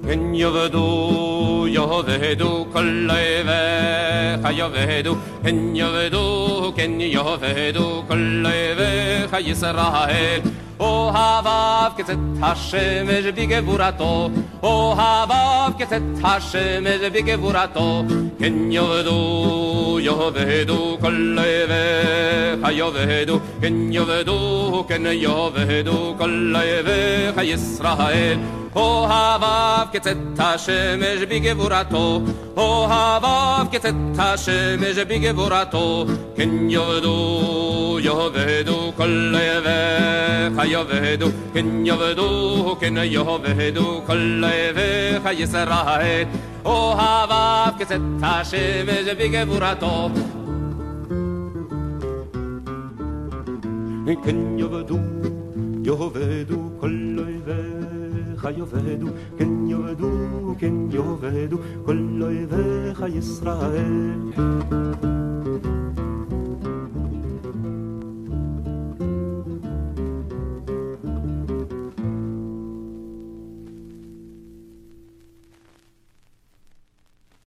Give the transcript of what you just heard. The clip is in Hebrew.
כן יעבדו יעבדו כל אויביך יעבדו כן יעבדו כן יעבדו כל אויביך ישראל אוהביו כצאת השמש בגבורתו אוהביו כצאת השמש בגבורתו כן יעבדו יעבדו כל אויביך יעבדו כן יעבדו כן יעבדו כל אויביך ישראל אוהביו כצאת השמש בגבורתו אוהביו כצאת השמש בגבורתו כן יעבדו יעבדו כל אויביך יעבדו כן יעבדו כן יעבדו כל אויביך ישראל אוהביו כצאת השמש בגבורתו כן יעבדו יעבדו כל אויביך יעבדו כן יעבדו כן יעבדו כל אויביך ישראל